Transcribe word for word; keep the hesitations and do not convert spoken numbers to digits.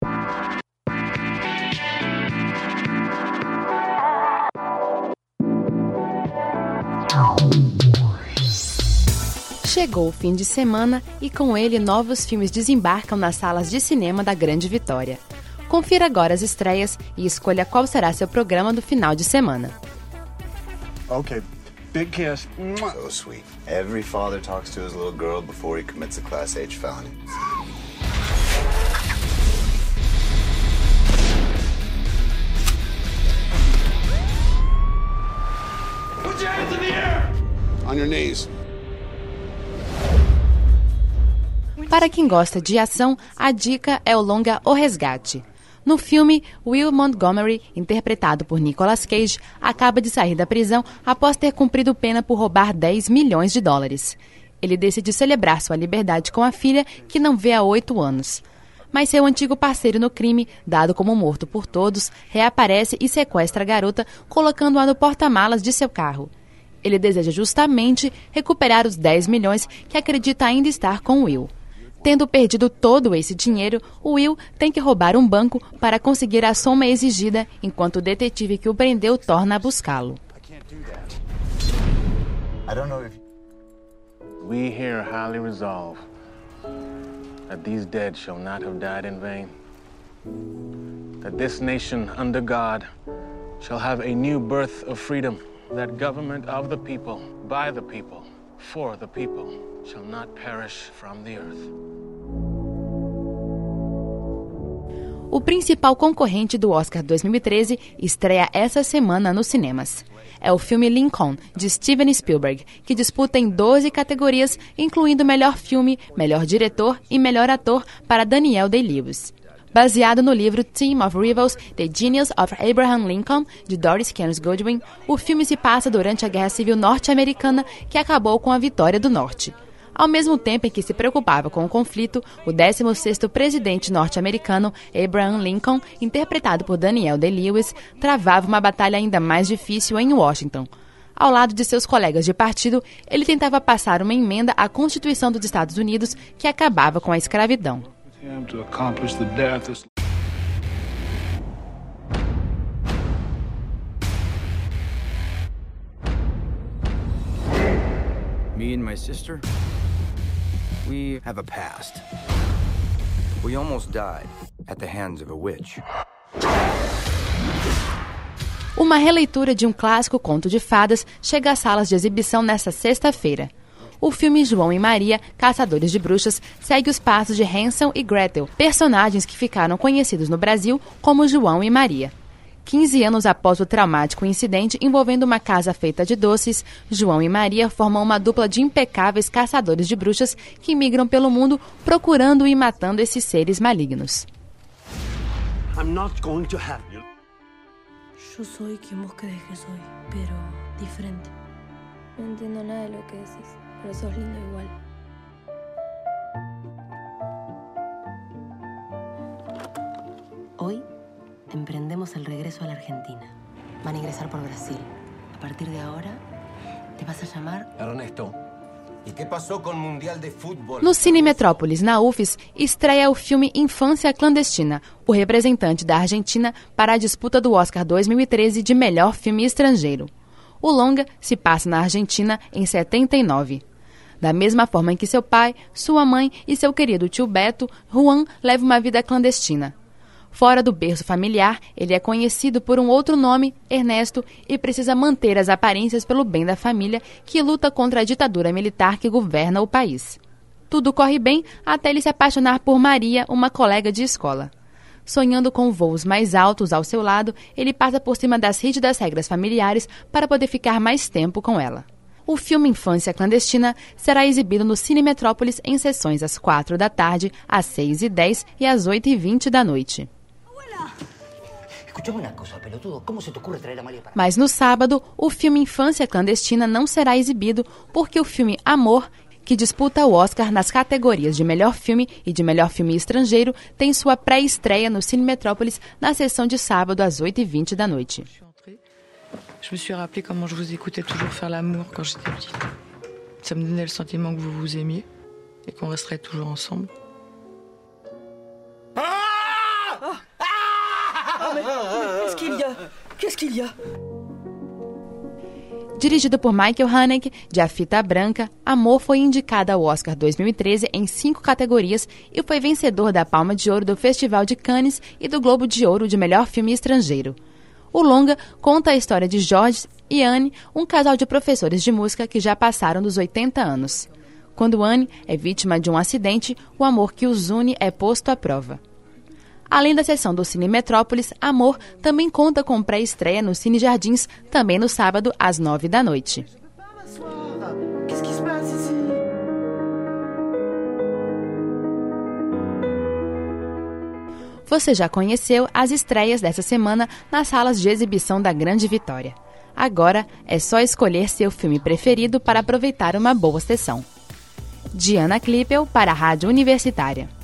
Chegou o fim de semana e com ele novos filmes desembarcam nas salas de cinema da Grande Vitória. Confira agora as estreias e escolha qual será seu programa do final de semana. Okay, big kiss. So sweet. Every father talks to his little girl before he commits a Class H felony. Put your hands in the air! On your knees. Para quem gosta de ação, a dica é o longa O Resgate. No filme, Will Montgomery, interpretado por Nicolas Cage, acaba de sair da prisão após ter cumprido pena por roubar dez milhões de dólares. Ele decide celebrar sua liberdade com a filha, que não vê há oito anos. Mas seu antigo parceiro no crime, dado como morto por todos, reaparece e sequestra a garota, colocando-a no porta-malas de seu carro. Ele deseja justamente recuperar os dez milhões que acredita ainda estar com Will. Tendo perdido todo esse dinheiro, Will tem que roubar um banco para conseguir a soma exigida, enquanto o detetive que o prendeu torna a buscá-lo. We here highly resolve that these dead shall not have died in vain. That this nation under God shall have a new birth of freedom. That government of the people, by the people, for the people, shall not perish from the earth. O principal concorrente do Oscar dois mil e treze estreia essa semana nos cinemas. É o filme Lincoln, de Steven Spielberg, que disputa em doze categorias, incluindo melhor filme, melhor diretor e melhor ator para Daniel Day-Lewis. Baseado no livro Team of Rivals, The Genius of Abraham Lincoln, de Doris Kearns Goodwin, o filme se passa durante a Guerra Civil norte-americana, que acabou com a vitória do Norte. Ao mesmo tempo em que se preocupava com o conflito, o décimo sexto presidente norte-americano, Abraham Lincoln, interpretado por Daniel Day-Lewis, travava uma batalha ainda mais difícil em Washington. Ao lado de seus colegas de partido, ele tentava passar uma emenda à Constituição dos Estados Unidos que acabava com a escravidão. Me and my sister, we have a past. We almost died at the hands of a witch. Uma releitura de um clássico conto de fadas chega às salas de exibição nesta sexta-feira. O filme João e Maria, Caçadores de Bruxas, segue os passos de Hansel e Gretel, personagens que ficaram conhecidos no Brasil como João e Maria. quinze anos após o traumático incidente envolvendo uma casa feita de doces, João e Maria formam uma dupla de impecáveis caçadores de bruxas que migram pelo mundo procurando e matando esses seres malignos. I'm not going to have you. Yo soy quien vos crees que soy, pero diferente. No entiendo nada de lo que decís, pero sos lindo igual. Hoy emprendemos el regreso a la Argentina. Van a ingresar por Brasil. A partir de ahora, te vas a llamar Ernesto. E que passou com o Mundial de Futebol? No Cine Metrópolis, na U F S, estreia o filme Infância Clandestina, o representante da Argentina para a disputa do Oscar dois mil e treze de melhor filme estrangeiro. O longa se passa na Argentina em setenta e nove. Da mesma forma em que seu pai, sua mãe e seu querido tio Beto, Juan leva uma vida clandestina. Fora do berço familiar, ele é conhecido por um outro nome, Ernesto, e precisa manter as aparências pelo bem da família, que luta contra a ditadura militar que governa o país. Tudo corre bem até ele se apaixonar por Maria, uma colega de escola. Sonhando com voos mais altos ao seu lado, ele passa por cima das rígidas regras familiares para poder ficar mais tempo com ela. O filme Infância Clandestina será exibido no Cine Metrópolis em sessões às quatro da tarde, às seis e dez e às oito e vinte da noite. Mas no sábado, o filme Infância Clandestina não será exibido porque o filme Amor, que disputa o Oscar nas categorias de melhor filme e de melhor filme estrangeiro, tem sua pré-estreia no Cine Metrópolis na sessão de sábado às oito e vinte da noite. Je me suis rappelé comment je vous écoutais toujours faire l'amour quand j'étais petite. Ça me donnait le sentiment que vous vous aimiez et qu'on resterait toujours ensemble. Ah! Qu'est-ce qu'il y a? Qu'est-ce qu'il y a? Dirigido por Michael Haneke, de A Fita Branca, Amor foi indicado ao Oscar dois mil e treze em cinco categorias e foi vencedor da Palma de Ouro do Festival de Cannes e do Globo de Ouro de Melhor Filme Estrangeiro. O longa conta a história de George e Anne, um casal de professores de música que já passaram dos oitenta anos. Quando Anne é vítima de um acidente, o amor que os une é posto à prova. Além da sessão do Cine Metrópolis, Amor também conta com pré-estreia no Cine Jardins, também no sábado, às nove da noite. Você já conheceu as estreias dessa semana nas salas de exibição da Grande Vitória. Agora é só escolher seu filme preferido para aproveitar uma boa sessão. Diana Klippel para a Rádio Universitária.